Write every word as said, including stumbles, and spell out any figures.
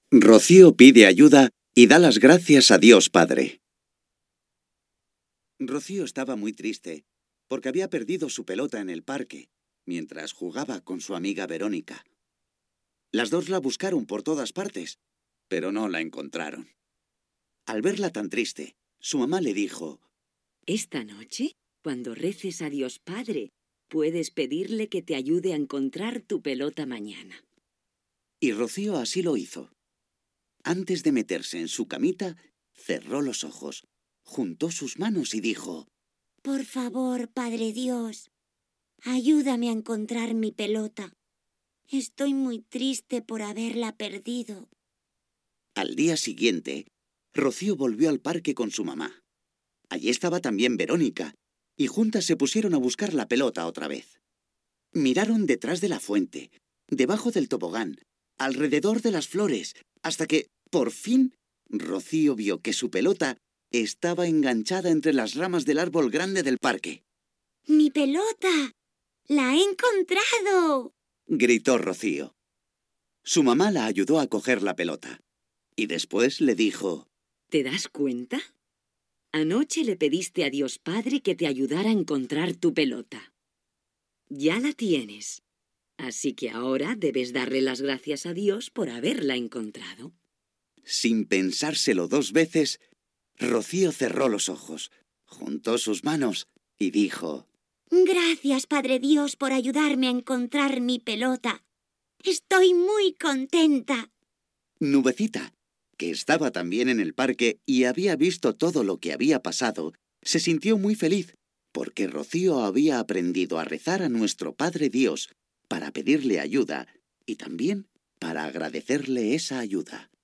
Rocío pide ayuda y da las gracias a Dios Padre. Rocío estaba muy triste porque había perdido su pelota en el parque mientras jugaba con su amiga Verónica. Las dos la buscaron por todas partes, pero no la encontraron. Al verla tan triste, su mamá le dijo: Esta noche, cuando reces a Dios Padre, puedes pedirle que te ayude a encontrar tu pelota mañana. Y Rocío así lo hizo. Antes de meterse en su camita, cerró los ojos, juntó sus manos y dijo: Por favor, Padre Dios, ayúdame a encontrar mi pelota. Estoy muy triste por haberla perdido. Al día siguiente, Rocío volvió al parque con su mamá. Allí estaba también Verónica, y juntas se pusieron a buscar la pelota otra vez. Miraron detrás de la fuente, debajo del tobogán, alrededor de las flores, hasta que, por fin, Rocío vio que su pelota estaba enganchada entre las ramas del árbol grande del parque. ¡Mi pelota! ¡La he encontrado!, gritó Rocío. Su mamá la ayudó a coger la pelota, y después le dijo: ¿Te das cuenta? Anoche le pediste a Dios Padre que te ayudara a encontrar tu pelota. Ya la tienes, así que ahora debes darle las gracias a Dios por haberla encontrado. Sin pensárselo dos veces, Rocío cerró los ojos, juntó sus manos y dijo: Gracias, Padre Dios, por ayudarme a encontrar mi pelota. Estoy muy contenta. Nubecita, que estaba también en el parque y había visto todo lo que había pasado, se sintió muy feliz, porque Rocío había aprendido a rezar a nuestro Padre Dios para pedirle ayuda y también para agradecerle esa ayuda.